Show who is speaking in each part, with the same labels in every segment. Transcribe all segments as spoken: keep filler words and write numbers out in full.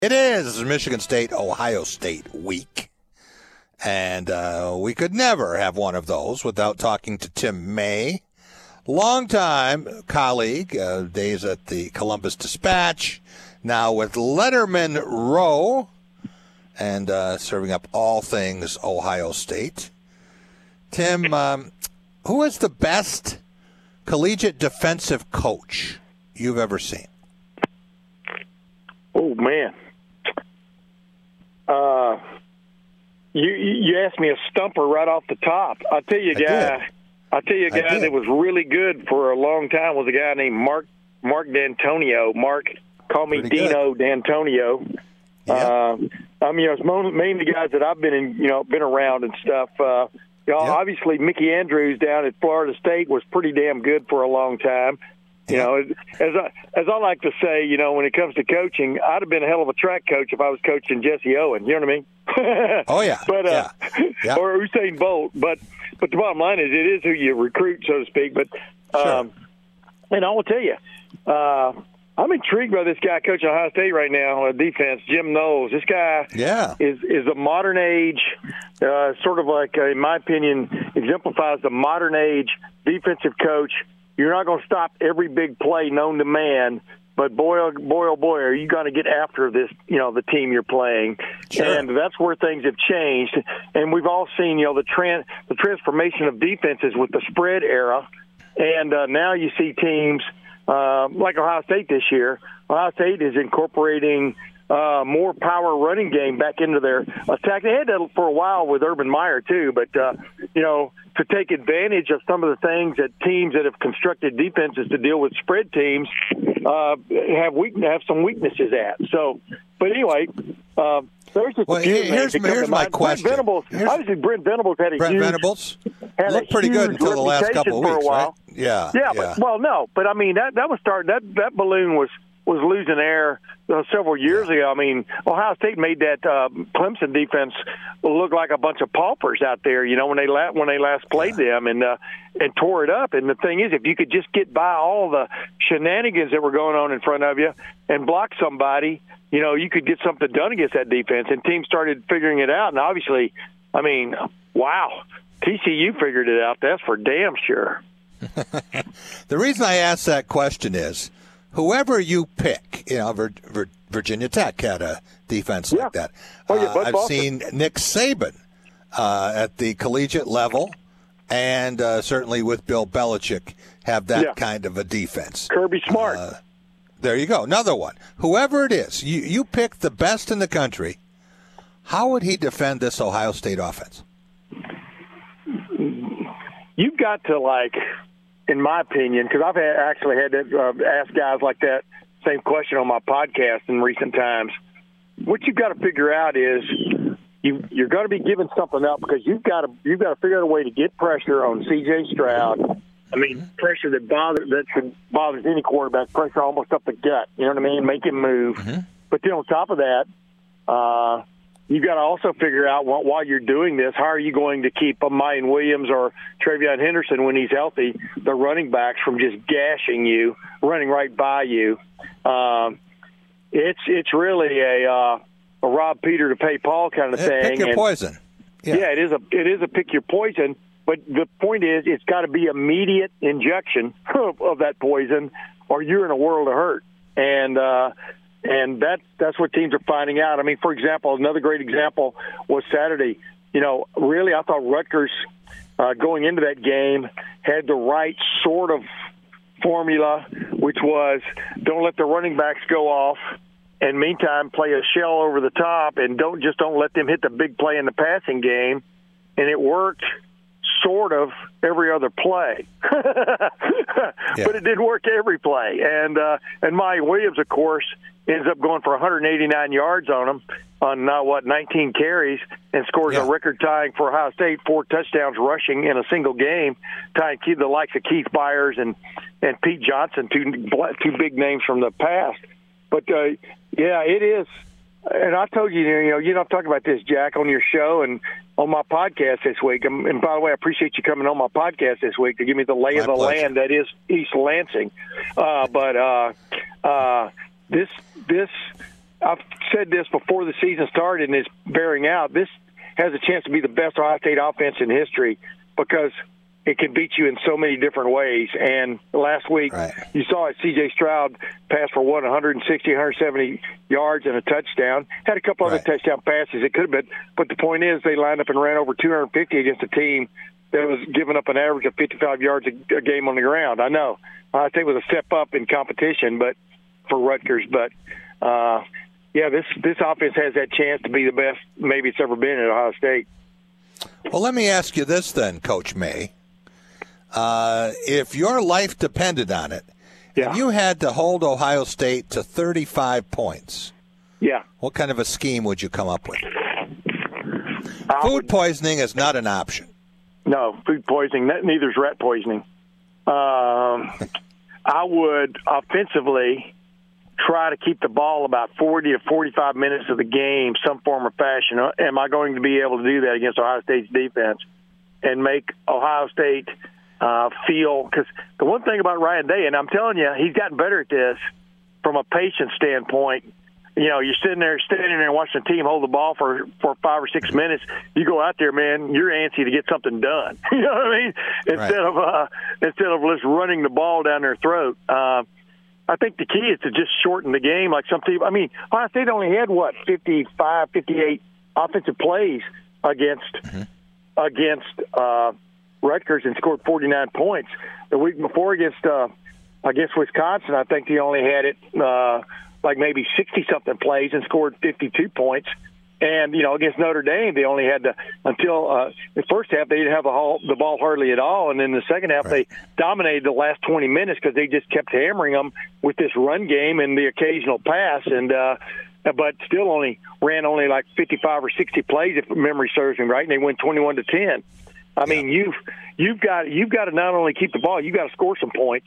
Speaker 1: It is Michigan State, Ohio State week. And uh, we could never have one of those without talking to Tim May, longtime colleague, uh, days at the Columbus Dispatch, now with Letterman Row, and uh, serving up all things Ohio State. Tim, um, who is the best collegiate defensive coach you've ever seen?
Speaker 2: Oh, man. Uh, you you asked me a stumper right off the top. I'll tell you a guy. I'll tell you a guy that was really good for a long time was a guy named Mark Mark D'Antonio. Mark, call me
Speaker 1: Pretty
Speaker 2: Dino
Speaker 1: good.
Speaker 2: D'Antonio.
Speaker 1: Yeah.
Speaker 2: Uh, I mean, it's mainly guys that I've been in, you know, been around and stuff. Uh, you know,
Speaker 1: yeah.
Speaker 2: Obviously, Mickey Andrews down at Florida State was pretty damn good for a long time. You know, as I, as I like to say, you know, when it comes to coaching, I'd have been a hell of a track coach if I was coaching Jesse Owen. You know what I mean?
Speaker 1: Oh, yeah.
Speaker 2: but uh,
Speaker 1: yeah. Yeah.
Speaker 2: Or Usain Bolt. But but the bottom line is it is who you recruit, so to speak. But um,
Speaker 1: Sure.
Speaker 2: And I will tell you, uh, I'm intrigued by this guy coaching Ohio State right now, uh, defense, Jim Knowles. This guy
Speaker 1: Yeah.
Speaker 2: is is a modern age, uh, sort of like, uh, in my opinion, exemplifies the modern age defensive coach. You're not going to stop every big play known to man, but boy, oh boy, oh boy, are you going to get after this, you know, the team you're playing.
Speaker 1: Sure.
Speaker 2: And that's where things have changed. And we've all seen, you know, the tran- the transformation of defenses with the spread era. And uh, now you see teams uh, like Ohio State this year. Ohio State is incorporating uh, more power running game back into their attack. They had that for a while with Urban Meyer, too. But, uh, you know, to take advantage of some of the things that teams that have constructed defenses to deal with spread teams uh, have weak, have some weaknesses at. So, but anyway, uh, there's just
Speaker 1: Well,
Speaker 2: a few
Speaker 1: here's,
Speaker 2: names that come
Speaker 1: here's
Speaker 2: to
Speaker 1: my
Speaker 2: mind.
Speaker 1: question.
Speaker 2: Brent Venables,
Speaker 1: Here's-
Speaker 2: obviously, Brent Venables had a
Speaker 1: Brent
Speaker 2: huge,
Speaker 1: Venables
Speaker 2: had
Speaker 1: looked
Speaker 2: a
Speaker 1: pretty good
Speaker 2: huge
Speaker 1: until the last
Speaker 2: reputation
Speaker 1: couple of
Speaker 2: for a
Speaker 1: weeks,
Speaker 2: while.
Speaker 1: right? Yeah.
Speaker 2: Yeah, but, well, no, but I mean that that was starting that that balloon was was losing air uh, several years
Speaker 1: Yeah.
Speaker 2: ago. I mean, Ohio State made that uh, Clemson defense look like a bunch of paupers out there. You know, when they la- when they last played
Speaker 1: Yeah.
Speaker 2: them and uh, and tore it up. And the thing is, if you could just get by all the shenanigans that were going on in front of you and block somebody, you know, you could get something done against that defense. And teams started figuring it out. And obviously, I mean, wow, T C U figured it out. That's for damn sure.
Speaker 1: The reason I ask that question is, whoever you pick, you know, Vir- Vir- Virginia Tech had a defense
Speaker 2: Yeah.
Speaker 1: like that.
Speaker 2: Oh, yeah,
Speaker 1: Uh,
Speaker 2: Bud
Speaker 1: I've
Speaker 2: Foster.
Speaker 1: seen Nick Saban uh, at the collegiate level, and uh, certainly with Bill Belichick have that
Speaker 2: Yeah.
Speaker 1: kind of a defense.
Speaker 2: Kirby Smart.
Speaker 1: Uh, there you go. Another one. Whoever it is, you, you pick the best in the country. How would he defend this Ohio State offense?
Speaker 2: You've got to, like, in my opinion, because I've had, actually had to uh, ask guys like that same question on my podcast in recent times. What you've got to figure out is you, you're going to be giving something up because you've got to you've got to figure out a way to get pressure on C J Stroud. I mean, pressure that bothers that should bothers any quarterback. Pressure almost up the gut. You know what I mean? Make him move.
Speaker 1: Mm-hmm.
Speaker 2: But then on top of that, uh, you've got to also figure out while, while you're doing this, how are you going to keep a Mayan Williams or Travion Henderson when he's healthy, the running backs, from just gashing you, running right by you. Um, it's it's really a uh, a rob Peter to pay Paul kind of thing.
Speaker 1: Pick your
Speaker 2: and,
Speaker 1: poison.
Speaker 2: Yeah. yeah, it is a it is a pick your poison. But the point is, it's got to be immediate injection of, of that poison, or you're in a world of hurt. And uh, and that's that's what teams are finding out. I mean, for example, another great example was Saturday. You know, really, I thought Rutgers uh, going into that game had the right sort of formula, which was don't let the running backs go off, and meantime play a shell over the top, and don't just don't let them hit the big play in the passing game. And it worked sort of every other play,
Speaker 1: Yeah.
Speaker 2: but it didn't work every play. And uh, and Mike Williams, of course, ends up going for one hundred eighty-nine yards on him on uh, what nineteen carries, and scores
Speaker 1: Yeah.
Speaker 2: a record tying for Ohio State four touchdowns rushing in a single game, tying the likes of Keith Byers and and Pete Johnson, two two big names from the past. But uh, yeah, it is. And I told you, you know, you know, I've talked about this, Jack, on your show and on my podcast this week. And, and by the way, I appreciate you coming on my podcast this week to give me the lay
Speaker 1: My
Speaker 2: of the
Speaker 1: pleasure.
Speaker 2: land that is East Lansing. Uh, but uh, uh, this this I've said this before the season started, and it's bearing out. This has a chance to be the best Ohio State offense in history because it can beat you in so many different ways. And last week, right. you saw it, C J Stroud pass for what, one sixty, one seventy yards and a touchdown. Had a couple right. other touchdown passes. It could have been, but the point is they lined up and ran over two hundred fifty against a team that was giving up an average of fifty-five yards a, a game on the ground. I know. I think it was a step up in competition, but for Rutgers. But, uh, yeah, this, this offense has that chance to be the best maybe it's ever been at Ohio State.
Speaker 1: Well, let me ask you this then, Coach May. Uh, if your life depended on it, yeah. and you had to hold Ohio State to thirty-five points,
Speaker 2: yeah,
Speaker 1: what kind of a scheme would you come up with?
Speaker 2: I
Speaker 1: food
Speaker 2: would,
Speaker 1: poisoning is not an option.
Speaker 2: No, food poisoning. Neither is rat poisoning. Um, I would offensively try to keep the ball about forty to forty-five minutes of the game, some form or fashion. Am I going to be able to do that against Ohio State's defense and make Ohio State uh, feel? Because the one thing about Ryan Day, and I'm telling you, he's gotten better at this from a patience standpoint. You know, you're sitting there, standing there and watching the team hold the ball for, for five or six minutes. You go out there, man, you're antsy to get something done. You know what I mean? Instead right. of uh, instead of just running the ball down their throat. Uh, I think the key is to just shorten the game like some people. I mean, Ohio State only had, what, fifty-five, fifty-eight offensive plays against mm-hmm. against uh, Rutgers and scored forty-nine points. The week before against uh, against Wisconsin, I think they only had it uh, like maybe sixty-something plays and scored fifty-two points. And, you know, against Notre Dame, they only had to, until uh, the first half, they didn't have the, whole, the ball hardly at all. And then the second half, right. they dominated the last twenty minutes because they just kept hammering them with this run game and the occasional pass. And, uh, but still only ran only like fifty-five or sixty plays, if memory serves me right, and they win twenty-one to ten. I yeah. mean, you've, you've got, you've got to not only keep the ball, you've got to score some points.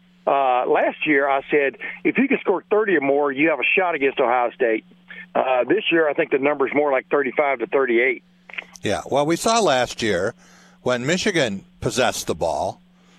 Speaker 2: Uh, last year, I said, if you can score thirty or more, you have a shot against Ohio State. Uh, this year, I think the number's more like thirty-five to thirty-eight.
Speaker 1: Yeah, well, we saw last year when Michigan possessed the ball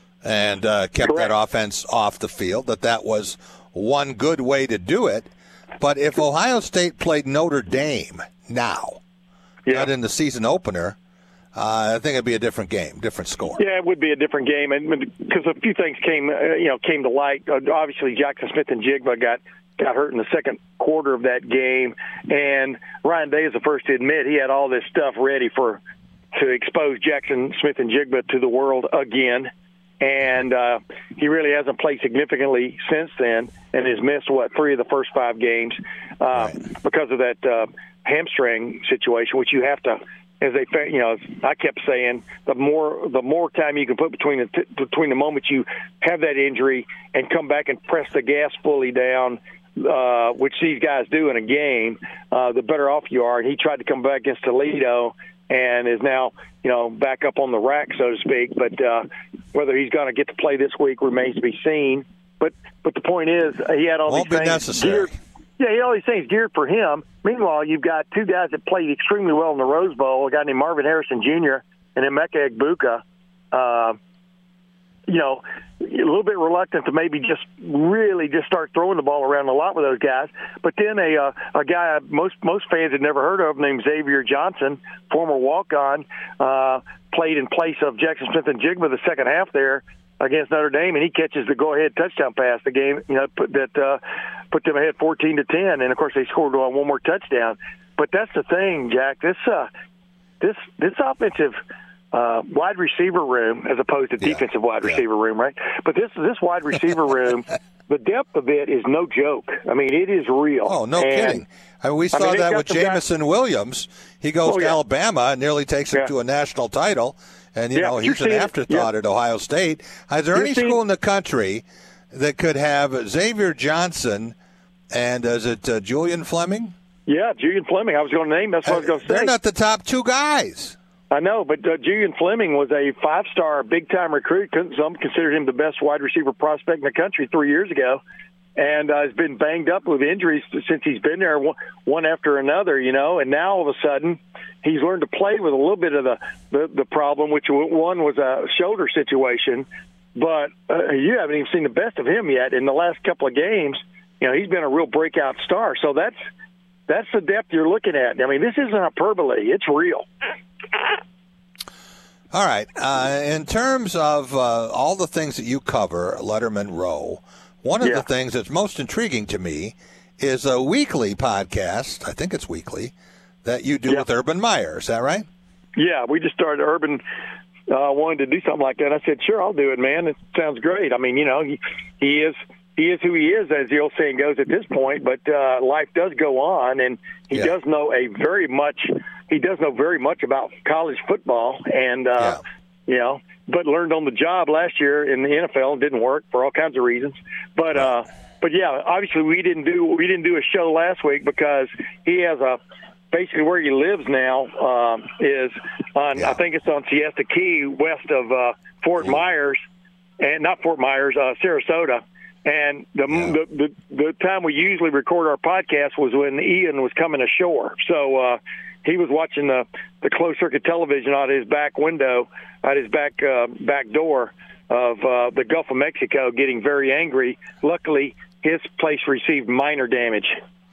Speaker 1: and uh, kept Correct. that offense off the field, that that was one good way to do it. But if Ohio State played Notre Dame now, yeah. not in the season opener, uh, I think it'd be a different game, different score.
Speaker 2: Yeah, it would be a different game, and because a few things came, uh, you know, came to light. Uh, obviously, Jackson Smith and Jigba got. got hurt in the second quarter of that game, and Ryan Day is the first to admit he had all this stuff ready for to expose Jackson Smith and Jigba to the world again, and uh, he really hasn't played significantly since then and has missed, what, three of the first five games uh, right. because of that uh, hamstring situation, which you have to, as they, you know, I kept saying, the more the more time you can put between the t- between the moment you have that injury and come back and press the gas fully down, Uh, which these guys do in a game, uh, the better off you are. And he tried to come back against Toledo and is now, you know, back up on the rack, so to speak. But uh, whether he's going to get to play this week remains to be seen. But but the point is, he had all
Speaker 1: Won't
Speaker 2: these
Speaker 1: be
Speaker 2: things
Speaker 1: necessary.
Speaker 2: geared. Yeah, he had all these things geared for him. Meanwhile, you've got two guys that played extremely well in the Rose Bowl, a guy named Marvin Harrison Junior and Emeka Egbuka. Uh, you know, a little bit reluctant to maybe just really just start throwing the ball around a lot with those guys. But then a uh, a guy most most fans had never heard of named Xavier Johnson, former walk-on, uh, played in place of Jackson Smith and Jigba the second half there against Notre Dame, and he catches the go-ahead touchdown pass. The game, you know, put, that uh, put them ahead fourteen to ten, and of course they scored on one more touchdown. But that's the thing, Jack. This uh, this this offensive. Uh, wide receiver room as opposed to yeah. defensive wide yeah. receiver room, right? But this this wide receiver room, the depth of it is no joke. I mean, it is real.
Speaker 1: Oh, no
Speaker 2: and,
Speaker 1: kidding. I mean, we saw I mean, that with Jamison guys... Williams. He goes oh, to yeah. Alabama and nearly takes him yeah. to a national title. And, you yeah, know, he's an afterthought yeah. at Ohio State. Is there you're any seeing... school in the country that could have Xavier Johnson and, is it uh, Julian Fleming?
Speaker 2: Yeah, Julian Fleming. I was going to name. That's what uh, I was going to say.
Speaker 1: They're not the top two guys.
Speaker 2: I know, but uh, Julian Fleming was a five-star, big-time recruit. Some considered him the best wide receiver prospect in the country three years ago, and uh, has been banged up with injuries since he's been there, one, one after another, you know. And now, all of a sudden, he's learned to play with a little bit of the, the, the problem, which one was a shoulder situation. But uh, you haven't even seen the best of him yet. In the last couple of games, you know, he's been a real breakout star. So that's that's the depth you're looking at. I mean, this isn't hyperbole. It's real.
Speaker 1: All right. Uh, in terms of uh, all the things that you cover, Letterman Row, one of
Speaker 2: yeah.
Speaker 1: the things that's most intriguing to me is a weekly podcast, I think it's weekly, that you do
Speaker 2: yeah.
Speaker 1: with Urban Meyer. Is that right?
Speaker 2: Yeah, we just started. Urban uh, wanted to do something like that. I said, sure, I'll do it, man. It sounds great. I mean, you know, he, he is he is who he is, as the old saying goes at this point, but uh, life does go on, and he
Speaker 1: yeah.
Speaker 2: does know a very much he does know very much about college football, and, uh, yeah. you know, but learned on the job last year in the N F L and didn't work for all kinds of reasons. But, uh, but yeah, obviously we didn't do we didn't do a show last week because he has a basically where he lives now um, is on yeah. I think it's on Siesta Key, west of uh, Fort Ooh. Myers, and not Fort Myers, uh, Sarasota. And the, yeah. the the the time we usually record our podcast was when Ian was coming ashore. So uh, he was watching the the closed circuit television out his back window, out his back uh, back door of uh, the Gulf of Mexico, getting very angry. Luckily, his place received minor damage.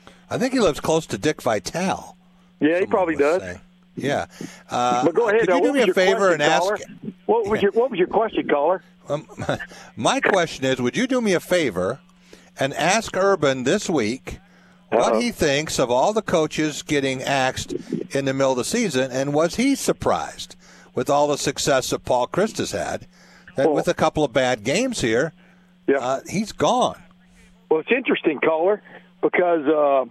Speaker 1: I think he lives close to Dick Vitale.
Speaker 2: Yeah, he probably does.
Speaker 1: Say. Yeah. Uh,
Speaker 2: but go ahead.
Speaker 1: Could you do me a favor and ask?
Speaker 2: What was your What was your question, caller?
Speaker 1: Um, my question is, would you do me a favor and ask Urban this week what Uh-oh. he thinks of all the coaches getting axed in the middle of the season, and was he surprised with all the success that Paul Chryst has had, that oh. with a couple of bad games here, yeah. uh, he's gone?
Speaker 2: Well, it's interesting, caller, because uh,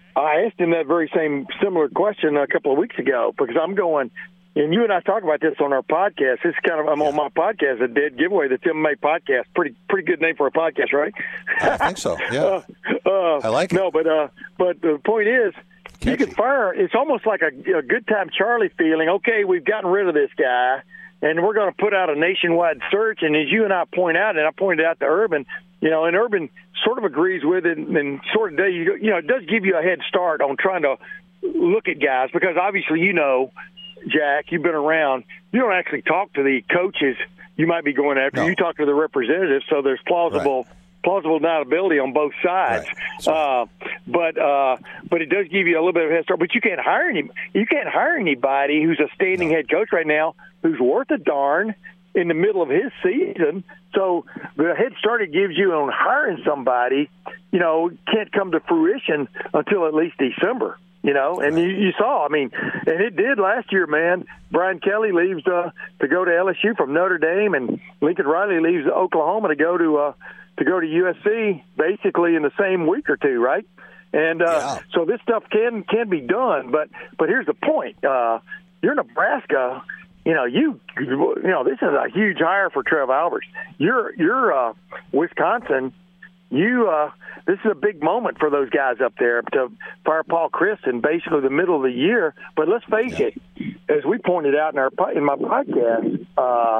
Speaker 2: I asked him that very same similar question a couple of weeks ago, because I'm going, and you and I talk about this on our podcast. This is kind of, I'm yeah. on my podcast, a dead giveaway, the Tim May podcast. Pretty pretty good name for a podcast, right?
Speaker 1: I think so, yeah.
Speaker 2: uh, uh,
Speaker 1: I like it.
Speaker 2: No, but, uh, but the point is, Catchy. you can fire, it's almost like a, a good time Charlie feeling. Okay, we've gotten rid of this guy, and we're going to put out a nationwide search. And as you and I point out, and I pointed out to Urban, you know, and Urban sort of agrees with it, and sort of, you know, it does give you a head start on trying to look at guys, because obviously, you know, Jack, you've been around. You don't actually talk to the coaches you might be going after. No. You talk to the representatives, so there's plausible right. plausible deniability on both sides. Right. Uh, but uh, but it does give you a little bit of a head start. But you can't hire any. You can't hire anybody who's a standing no. head coach right now who's worth a darn in the middle of his season. So the head start it gives you on hiring somebody, you know, can't come to fruition until at least December. You know, and you, you saw, I mean, and it did last year, man. Brian Kelly leaves uh, to go to L S U from Notre Dame, and Lincoln Riley leaves Oklahoma to go to uh, to go to U S C basically in the same week or two, right? And uh, yeah. so this stuff can can be done, but but here's the point: uh, you're Nebraska. You know, you you know this is a huge hire for Trev Alberts. You're you're uh, Wisconsin. You, uh, this is a big moment for those guys up there to fire Paul Chryst in basically the middle of the year. But let's face yeah. it, as we pointed out in our in my podcast, uh,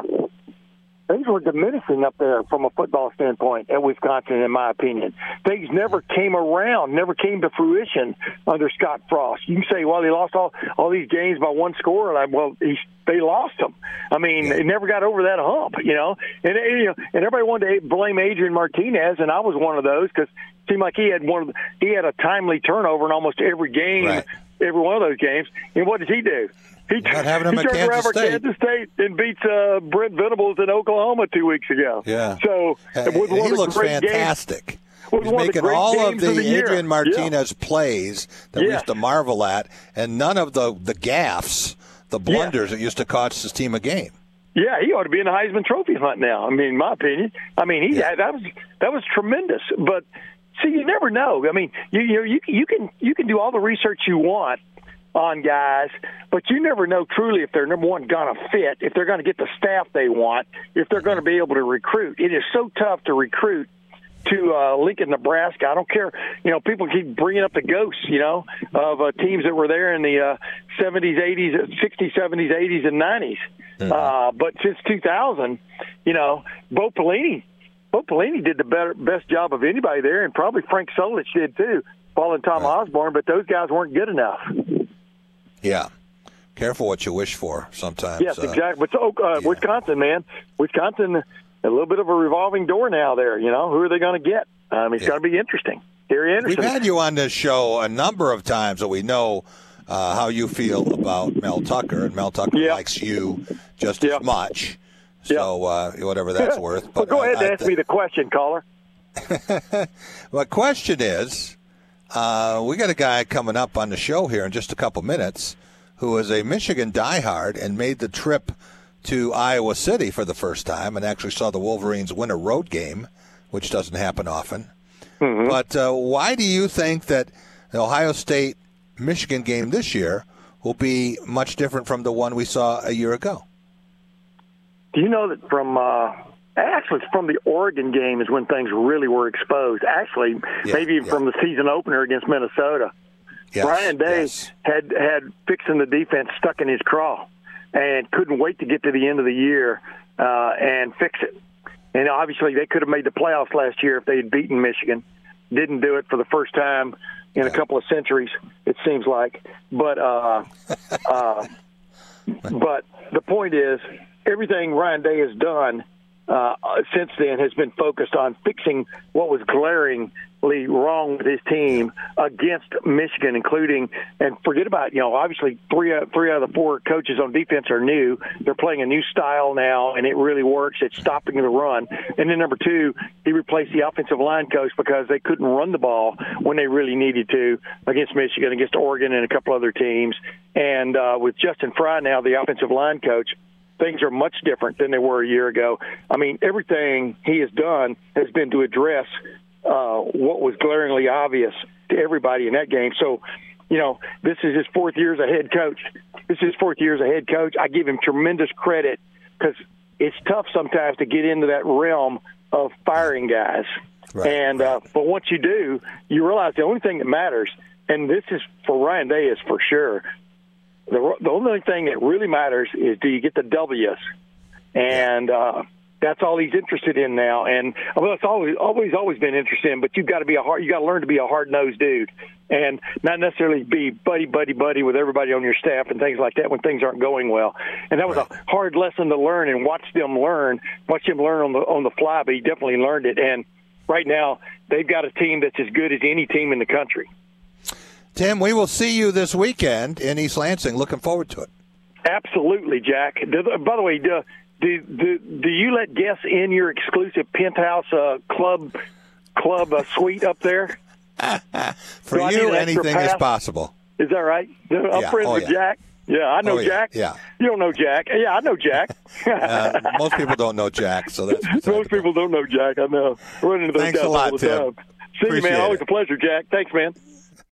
Speaker 2: things were diminishing up there from a football standpoint at Wisconsin, in my opinion. Things never came around, never came to fruition under Scott Frost. You can say, well, he lost all, all these games by one score. And I, well, he, they lost them. I mean, yeah. they never got over that hump, you know. And, you know, and everybody wanted to blame Adrian Martinez, and I was one of those because it seemed like he had one of the, he had a timely turnover in almost every game, right. every one of those games. And what does he do? He,
Speaker 1: Not having him
Speaker 2: he
Speaker 1: at
Speaker 2: turned around
Speaker 1: Kansas
Speaker 2: for
Speaker 1: State.
Speaker 2: Kansas State and beats uh, Brent Venables in Oklahoma two weeks ago.
Speaker 1: Yeah.
Speaker 2: So
Speaker 1: uh,
Speaker 2: was one
Speaker 1: he
Speaker 2: of the
Speaker 1: looks
Speaker 2: great
Speaker 1: fantastic.
Speaker 2: Games,
Speaker 1: He's making all of the,
Speaker 2: of the
Speaker 1: Adrian Martinez
Speaker 2: yeah.
Speaker 1: plays that
Speaker 2: yeah.
Speaker 1: we used to marvel at, and none of the, the gaffes, the blunders yeah. that used to cost his team a game.
Speaker 2: Yeah, he ought to be in the Heisman Trophy hunt now. I mean, in my opinion. I mean, he yeah. that was that was tremendous. But see, you never know. I mean, you you you, you can you can do all the research you want on guys, but you never know truly if they're, number one, going to fit, if they're going to get the staff they want, if they're going to be able to recruit. It is so tough to recruit to uh, Lincoln, Nebraska. I don't care. You know, people keep bringing up the ghosts, you know, of uh, teams that were there in the uh, seventies, eighties, sixties, seventies, eighties, and nineties. Mm-hmm. Uh, but since two thousand, you know, Bo Pelini, Bo Pelini did the better, best job of anybody there, and probably Frank Solich did too, following Tom right. Osborne, but those guys weren't good enough.
Speaker 1: Yeah. Careful what you wish for sometimes.
Speaker 2: Yes, uh, exactly. But so, uh, yeah. Wisconsin, man, Wisconsin, a little bit of a revolving door now there. You know, who are they going to get? Um, it's yeah. going to be interesting. Gary Anderson.
Speaker 1: We've had you on this show a number of times, so we know uh, how you feel about Mel Tucker, and Mel Tucker yeah. likes you just yeah. as much. So uh, whatever that's worth.
Speaker 2: But well, go ahead I, and ask I th- me the question, caller.
Speaker 1: My question is, uh, we got a guy coming up on the show here in just a couple minutes who is a Michigan diehard and made the trip to Iowa City for the first time and actually saw the Wolverines win a road game, which doesn't happen often. Mm-hmm. But uh, why do you think that the Ohio State-Michigan game this year will be much different from the one we saw a year ago?
Speaker 2: Do you know that from uh, actually from the Oregon game is when things really were exposed? Actually, yeah, maybe even yeah. from the season opener against Minnesota. Yes, Ryan Day yes. had had fixing the defense stuck in his craw and couldn't wait to get to the end of the year uh, and fix it. And obviously they could have made the playoffs last year if they had beaten Michigan. Didn't do it for the first time in yeah. a couple of centuries, it seems like. But uh, uh, but the point is, everything Ryan Day has done uh, since then has been focused on fixing what was glaringly wrong with his team against Michigan, including, and forget about, you know, obviously three, three out of the four coaches on defense are new. They're playing a new style now, and it really works. It's stopping the run. And then number two, he replaced the offensive line coach because they couldn't run the ball when they really needed to against Michigan, against Oregon, and a couple other teams. And uh, with Justin Fry now, the offensive line coach, things are much different than they were a year ago. I mean, everything he has done has been to address uh, what was glaringly obvious to everybody in that game. So, you know, this is his fourth year as a head coach. This is his fourth year as a head coach. I give him tremendous credit because it's tough sometimes to get into that realm of firing guys. Right, and right. Uh, but once you do, you realize the only thing that matters, and this is for Ryan Day is for sure, The, the only thing that really matters is do you get the W's, and uh, that's all he's interested in now. And well, it's always always always been interested in, but you've got to be a hard, you got to learn to be a hard nosed dude, and not necessarily be buddy buddy buddy with everybody on your staff and things like that when things aren't going well. And that was right. a hard lesson to learn and watch them learn, watch him learn on the on the fly. But he definitely learned it. And right now they've got a team that's as good as any team in the country.
Speaker 1: Tim, we will see you this weekend in East Lansing. Looking forward to it.
Speaker 2: Absolutely, Jack. By the way, do do, do, do you let guests in your exclusive penthouse uh, club club uh, suite up there?
Speaker 1: For you, anything is possible.
Speaker 2: Is that right? I'm yeah. friends oh, with yeah. Jack. Yeah, I know oh, yeah. Jack.
Speaker 1: Yeah.
Speaker 2: You don't know Jack. Yeah, I know Jack.
Speaker 1: uh, most people don't know Jack, so that's
Speaker 2: most people don't know Jack. I know. Run into those
Speaker 1: Thanks
Speaker 2: guys
Speaker 1: a lot,
Speaker 2: all the
Speaker 1: Tim.
Speaker 2: time. See
Speaker 1: Appreciate
Speaker 2: you, man. Always
Speaker 1: it.
Speaker 2: a pleasure, Jack. Thanks, man.